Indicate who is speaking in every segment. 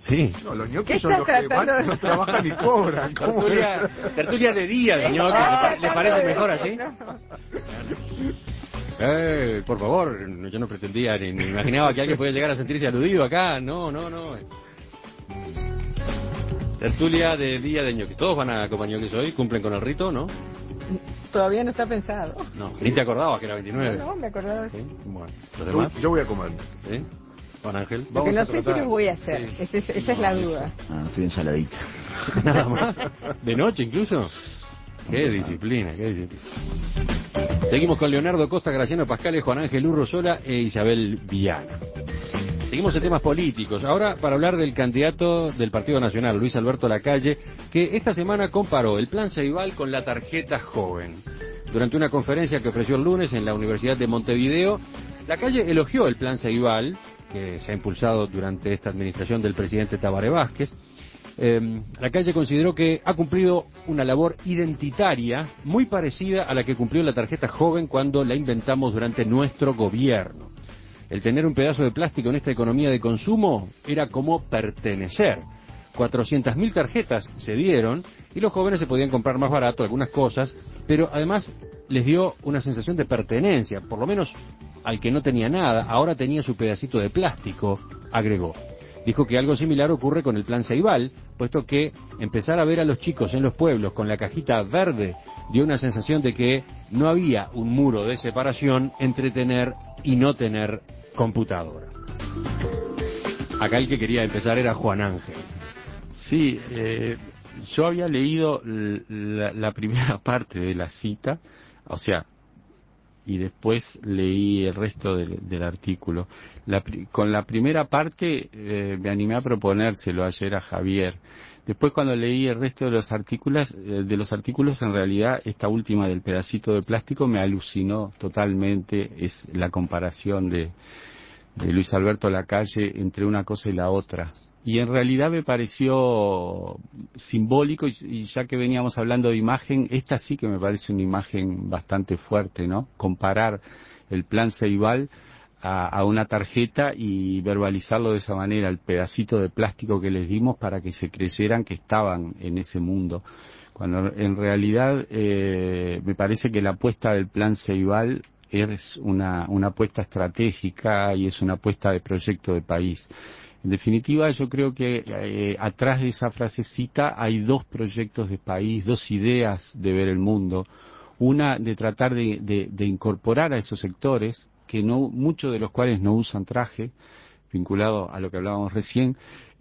Speaker 1: Sí.
Speaker 2: No, los ñoquis son los que van, no trabajan ni cobran.
Speaker 1: Tertulia de día de ñoquis. ¿Les parece mejor así? Por favor, yo no pretendía ni me imaginaba que alguien podía llegar a sentirse aludido acá. No. Tertulia de día de ñoquis. ¿Todos van a comer ñoquis hoy? ¿Cumplen con el rito, no?
Speaker 3: Todavía no está pensado.
Speaker 1: No, ni te acordabas que era 29.
Speaker 3: No, me acordaba.
Speaker 1: ¿Sí? Bueno, ¿los demás?
Speaker 2: Yo voy a comer.
Speaker 1: ¿Sí? Juan Ángel.
Speaker 3: Lo que no sé si los voy a hacer.
Speaker 1: Sí.
Speaker 3: Esa es la duda.
Speaker 4: Estoy ensaladita.
Speaker 1: Nada más. ¿De noche incluso? Qué disciplina, qué disciplina. Seguimos con Leonardo Costa, Graciano Pascales, Juan Ángel Urrosola e Isabel Viana. Seguimos en temas políticos. Ahora para hablar del candidato del Partido Nacional, Luis Alberto Lacalle, que esta semana comparó el Plan Ceibal con la tarjeta joven. Durante una conferencia que ofreció el lunes en la Universidad de Montevideo, Lacalle elogió el Plan Ceibal, que se ha impulsado durante esta administración del presidente Tabaré Vázquez. Lacalle consideró que ha cumplido una labor identitaria muy parecida a la que cumplió la tarjeta joven cuando la inventamos durante nuestro gobierno. El tener un pedazo de plástico en esta economía de consumo era como pertenecer. 400.000 tarjetas se dieron y los jóvenes se podían comprar más barato algunas cosas, pero además les dio una sensación de pertenencia, por lo menos al que no tenía nada, ahora tenía su pedacito de plástico, agregó. Dijo que algo similar ocurre con el Plan Ceibal, puesto que empezar a ver a los chicos en los pueblos con la cajita verde dio una sensación de que no había un muro de separación entre tener y no tener computadora. Acá el que quería empezar era Juan Ángel.
Speaker 5: Sí, yo había leído la primera parte de la cita, o sea, y después leí el resto del artículo. Con la primera parte me animé a proponérselo ayer a Javier. Después cuando leí el resto de los artículos, en realidad esta última del pedacito de plástico me alucinó totalmente. Es la comparación de Luis Alberto Lacalle entre una cosa y la otra. Y en realidad me pareció simbólico, y ya que veníamos hablando de imagen, esta sí que me parece una imagen bastante fuerte, ¿no? Comparar el Plan Ceibal a una tarjeta y verbalizarlo de esa manera, el pedacito de plástico que les dimos para que se creyeran que estaban en ese mundo. Cuando en realidad me parece que la apuesta del Plan Ceibal es una apuesta estratégica y es una apuesta de proyecto de país. En definitiva, yo creo que atrás de esa frasecita hay dos proyectos de país, dos ideas de ver el mundo. Una de tratar de incorporar a esos sectores, que no, muchos de los cuales no usan traje, vinculado a lo que hablábamos recién,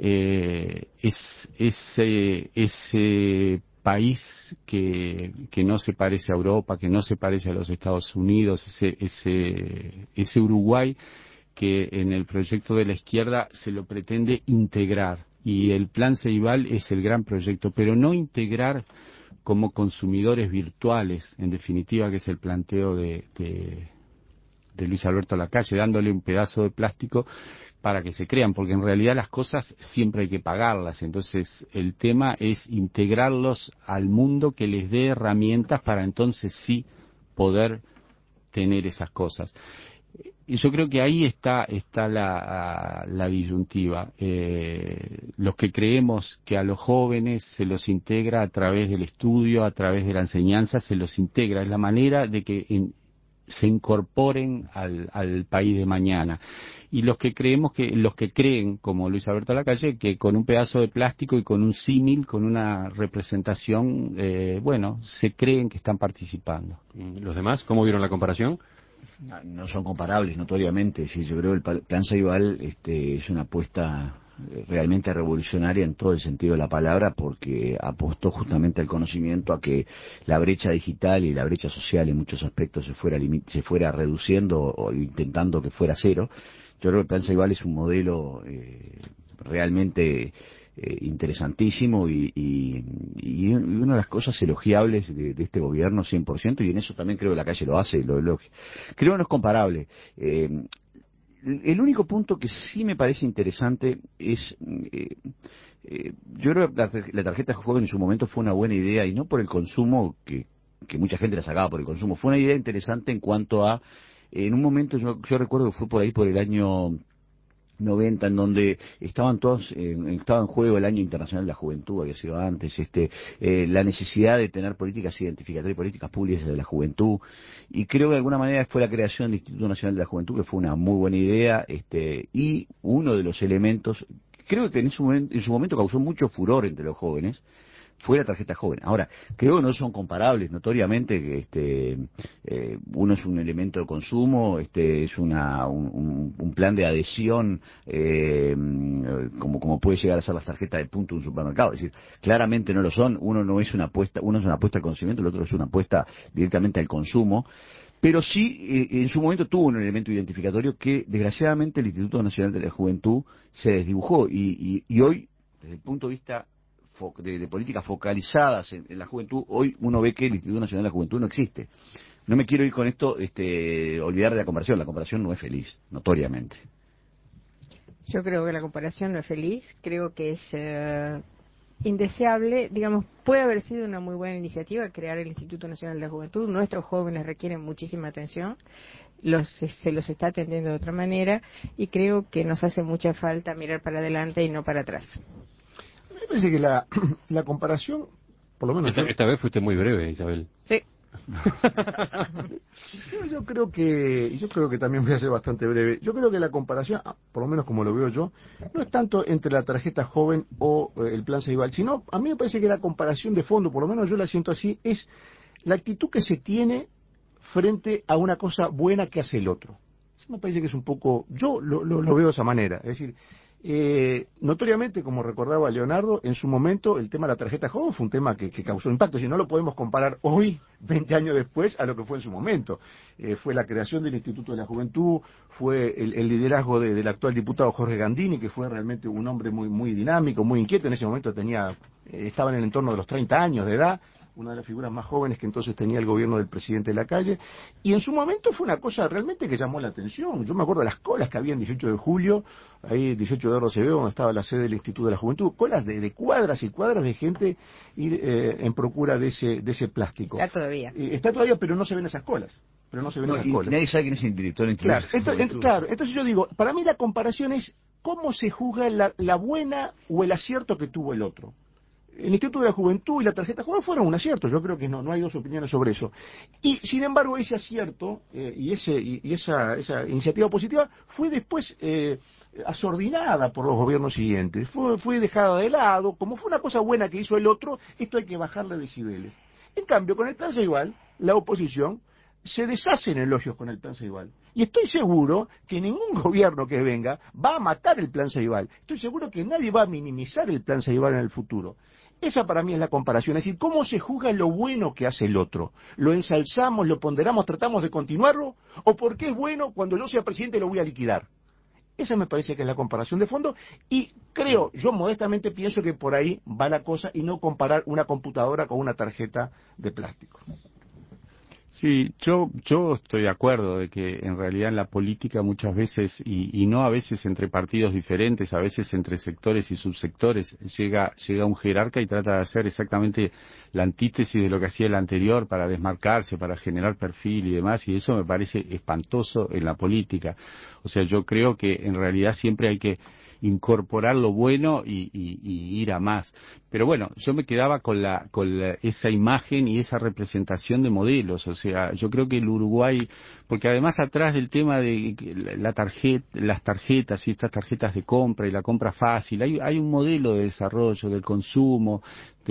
Speaker 5: ese país que no se parece a Europa, que no se parece a los Estados Unidos, ese Uruguay que en el proyecto de la izquierda se lo pretende integrar, y el Plan Ceibal es el gran proyecto, pero no integrar como consumidores virtuales, en definitiva, que es el planteo de Luis Alberto Lacalle, dándole un pedazo de plástico para que se crean, porque en realidad las cosas siempre hay que pagarlas. Entonces el tema es integrarlos al mundo que les dé herramientas para entonces sí poder tener esas cosas. Y yo creo que ahí está la disyuntiva. Los que creemos que a los jóvenes se los integra a través del estudio, a través de la enseñanza, se los integra. Es la manera de que se incorporen al país de mañana. Y los que creen, como Luis Alberto Lacalle, que con un pedazo de plástico y con un símil, con una representación, se creen que están participando.
Speaker 1: ¿Los demás cómo vieron la comparación?
Speaker 4: No son comparables, notoriamente. Sí, yo creo que el Plan Ceibal es una apuesta realmente revolucionaria en todo el sentido de la palabra, porque apostó justamente al conocimiento, a que la brecha digital y la brecha social en muchos aspectos se fuera reduciendo o intentando que fuera cero. Yo creo que el Plan Ceibal es un modelo realmente interesantísimo y una de las cosas elogiables de este gobierno 100%, y en eso también creo que Lacalle lo hace, lo elogia. Creo que no es comparable. El único punto que sí me parece interesante es, yo creo que la tarjeta joven en su momento fue una buena idea, y no por el consumo, que mucha gente la sacaba por el consumo, fue una idea interesante en cuanto a, en un momento yo recuerdo que fue por ahí por el año 90, en donde estaban todos, estaba en juego el Año Internacional de la Juventud, había sido antes, la necesidad de tener políticas identificatorias, políticas públicas de la juventud, y creo que de alguna manera fue la creación del Instituto Nacional de la Juventud, que fue una muy buena idea, y uno de los elementos, creo que en su momento causó mucho furor entre los jóvenes, fue la tarjeta joven. Ahora, creo que no son comparables, notoriamente, uno es un elemento de consumo, es un plan de adhesión, como puede llegar a ser las tarjetas de punto de un supermercado. Es decir, claramente no lo son, uno es una apuesta al conocimiento, el otro es una apuesta directamente al consumo. Pero sí, en su momento tuvo un elemento identificatorio que, desgraciadamente, el Instituto Nacional de la Juventud se desdibujó y hoy, desde el punto de vista de políticas focalizadas en la juventud, hoy uno ve que el Instituto Nacional de la Juventud no existe. No me quiero ir con esto, olvidar de la comparación no es feliz, notoriamente.
Speaker 3: Yo creo que la comparación no es feliz, creo que es indeseable, digamos, puede haber sido una muy buena iniciativa crear el Instituto Nacional de la Juventud, nuestros jóvenes requieren muchísima atención, se los está atendiendo de otra manera y creo que nos hace mucha falta mirar para adelante y no para atrás.
Speaker 2: Me parece que la comparación, por lo menos...
Speaker 1: Esta vez fuiste muy breve, Isabel.
Speaker 3: Sí.
Speaker 2: Yo creo que también voy a ser bastante breve. Yo creo que la comparación, por lo menos como lo veo yo, no es tanto entre la tarjeta joven o el plan Ceibal, sino a mí me parece que la comparación de fondo, por lo menos yo la siento así, es la actitud que se tiene frente a una cosa buena que hace el otro. Eso me parece que es un poco, yo lo veo de esa manera, es decir, notoriamente, como recordaba Leonardo, en su momento el tema de la tarjeta joven fue un tema que causó impacto, si no lo podemos comparar hoy, 20 años después, a lo que fue en su momento. Fue la creación del Instituto de la Juventud, fue el liderazgo del actual diputado Jorge Gandini, que fue realmente un hombre muy dinámico, muy inquieto, en ese momento estaba en el entorno de los 30 años de edad, una de las figuras más jóvenes que entonces tenía el gobierno del presidente de la calle, y en su momento fue una cosa realmente que llamó la atención. Yo me acuerdo de las colas que había en 18 de julio, ahí 18 de Roosevelt, donde estaba la sede del Instituto de la Juventud, colas de cuadras y cuadras de gente en procura de ese plástico.
Speaker 3: Está todavía.
Speaker 2: Está todavía, pero no se ven esas colas.
Speaker 4: Nadie sabe quién es el director.
Speaker 2: Claro, entonces yo digo, para mí la comparación es cómo se juzga la buena o el acierto que tuvo el otro. El Instituto de la Juventud y la tarjeta joven fueron un acierto, yo creo que no hay dos opiniones sobre eso. Y sin embargo ese acierto y esa iniciativa positiva fue después asordinada por los gobiernos siguientes, fue dejada de lado, como fue una cosa buena que hizo el otro, esto hay que bajarle decibeles. En cambio, con el plan Ceibal, la oposición se deshace en elogios con el plan Ceibal. Y estoy seguro que ningún gobierno que venga va a matar el plan Ceibal. Estoy seguro que nadie va a minimizar el plan Ceibal en el futuro. Esa para mí es la comparación, es decir, cómo se juzga lo bueno que hace el otro. ¿Lo ensalzamos, lo ponderamos, tratamos de continuarlo? ¿O porque es bueno, cuando yo sea presidente lo voy a liquidar? Esa me parece que es la comparación de fondo y yo modestamente pienso que por ahí va la cosa y no comparar una computadora con una tarjeta de plástico.
Speaker 5: Sí, yo estoy de acuerdo de que en realidad en la política muchas veces, y no a veces entre partidos diferentes, a veces entre sectores y subsectores, llega un jerarca y trata de hacer exactamente la antítesis de lo que hacía el anterior para desmarcarse, para generar perfil y demás, y eso me parece espantoso en la política. O sea, yo creo que en realidad siempre hay que incorporar lo bueno y ir a más. Pero bueno, yo me quedaba con esa imagen y esa representación de modelos. O sea, yo creo que el Uruguay, porque además atrás del tema de las tarjetas y estas tarjetas de compra y la compra fácil, hay un modelo de desarrollo del consumo,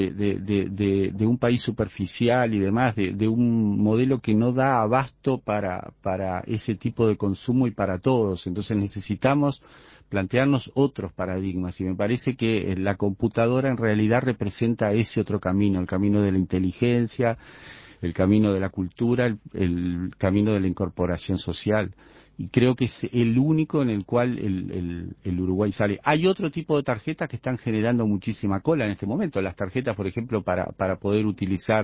Speaker 5: de un país superficial y demás, de un modelo que no da abasto para ese tipo de consumo y para todos. Entonces necesitamos plantearnos otros paradigmas y me parece que la computadora en realidad representa ese otro camino, el camino de la inteligencia, el camino de la cultura, el camino de la incorporación social, y creo que es el único en el cual el Uruguay sale. Hay otro tipo de tarjetas que están generando muchísima cola en este momento, las tarjetas por ejemplo para poder utilizar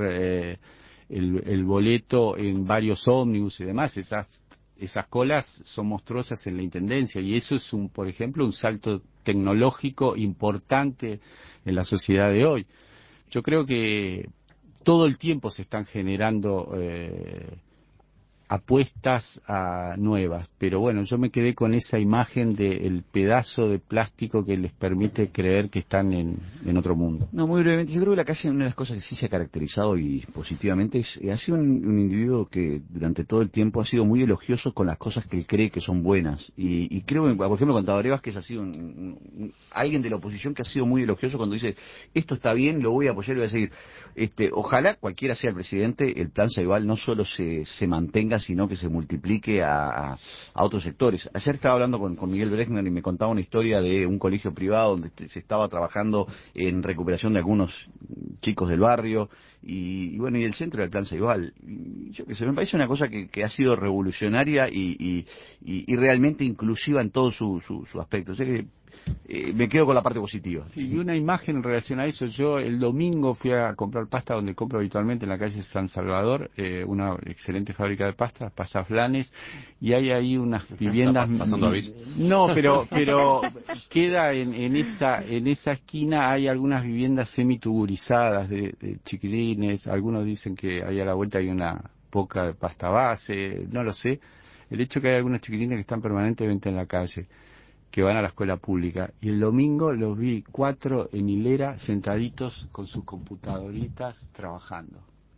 Speaker 5: el boleto en varios ómnibus y demás, esas colas son monstruosas en la intendencia y eso es por ejemplo un salto tecnológico importante en la sociedad de hoy. Yo creo que todo el tiempo se están generando apuestas nuevas, pero bueno, yo me quedé con esa imagen del pedazo de plástico que les permite creer que están en otro mundo.
Speaker 4: No, muy brevemente, yo creo que la calle, una de las cosas que sí se ha caracterizado y positivamente ha sido un individuo que durante todo el tiempo ha sido muy elogioso con las cosas que él cree que son buenas, y creo que, por ejemplo, con Tabaré Vázquez ha sido alguien de la oposición que ha sido muy elogioso cuando dice, esto está bien, lo voy a apoyar y voy a seguir. Ojalá cualquiera sea el presidente, el plan Ceibal no solo se mantenga, sino que se multiplique a otros sectores. Ayer estaba hablando con Miguel Brechner y me contaba una historia de un colegio privado donde se estaba trabajando en recuperación de algunos chicos del barrio, y bueno, y el centro del plan Ceibal. Yo que sé, me parece una cosa que ha sido revolucionaria y realmente inclusiva en todo su aspecto. O sea que me quedo con la parte positiva.
Speaker 5: Sí, y una imagen en relación a eso, yo el domingo fui a comprar pasta donde compro habitualmente, en la calle San Salvador, una excelente fábrica de pastas Blanes, y hay ahí unas viviendas...
Speaker 1: pasando aviso.
Speaker 5: No, pero queda en esa esquina, hay algunas viviendas semituburizadas de chiquilines, algunos dicen que ahí a la vuelta hay una poca de pasta base, no lo sé. El hecho que hay algunos chiquilines que están permanentemente en la calle, que van a la escuela pública, y el domingo los vi 4 en hilera sentaditos con sus computadoritas trabajando.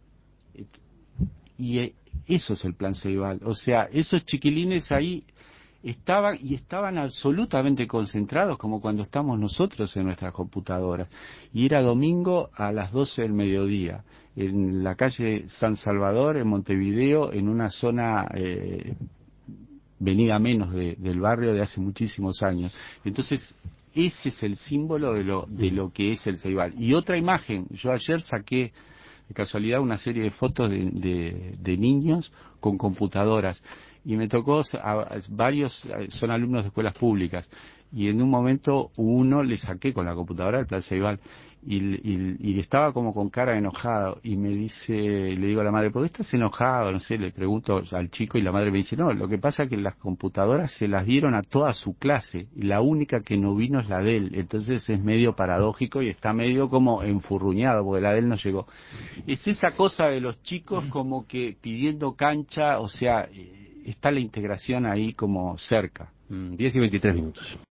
Speaker 5: Y eso es el plan Ceibal. O sea, esos chiquilines ahí estaban absolutamente concentrados como cuando estamos nosotros en nuestras computadoras. Y era domingo a las 12 del mediodía, en la calle San Salvador, en Montevideo, en una zona venida menos del barrio de hace muchísimos años. Entonces, ese es el símbolo de lo que es el Ceibal. Y otra imagen, yo ayer saqué de casualidad una serie de fotos de niños con computadoras, y me tocó varios, son alumnos de escuelas públicas, y en un momento uno le saqué con la computadora el plan Ceibal, y estaba como con cara de enojado, y me dice, le digo a la madre, ¿por qué estás enojado? No sé, le pregunto al chico, y la madre me dice, no, lo que pasa es que las computadoras se las dieron a toda su clase, y la única que no vino es la de él. Entonces es medio paradójico y está medio como enfurruñado porque la de él no llegó. Es esa cosa de los chicos como que pidiendo cancha, o sea, está la integración ahí como cerca.
Speaker 1: 10:23.